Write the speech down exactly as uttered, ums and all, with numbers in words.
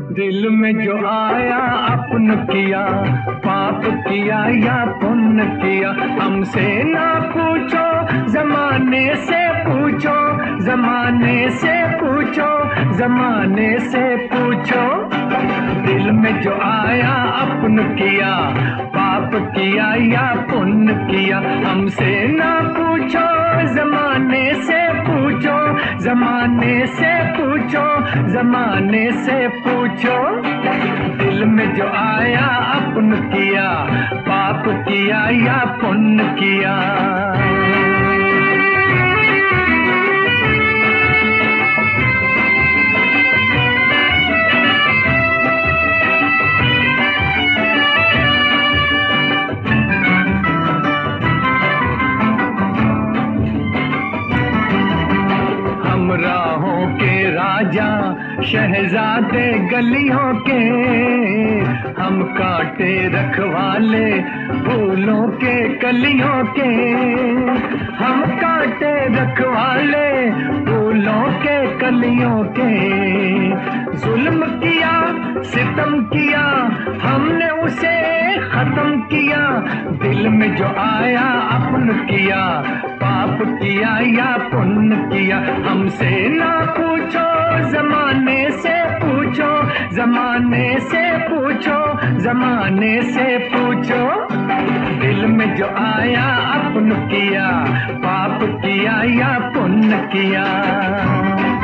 दिल में जो आया अपन किया, पाप किया या पुण्य किया, हमसे ना पूछो जमाने से पूछो, जमाने से पूछो, जमाने से पूछो। दिल में जो आया अपन किया, पाप किया या पुण्य किया, हमसे ना पूछो जमाने से पूछो, जमाने से पूछो, जमाने से पूछो। दिल में जो आया अपन किया, पाप किया या पुण्य किया। राहों के राजा शहजादे गलियों के, हम कांटे रखवाले फूलों के कलियों के, हम कांटे रखवाले फूलों के कलियों के। जुल्म किया सितम किया हमने उसे खत्म किया, दिल में जो आया अपन किया, पाप किया या पुण्य किया, हमसे ना पूछो जमाने से पूछो, जमाने से पूछो, जमाने से पूछो। दिल में जो आया अपन किया, पाप किया या पुण्य किया।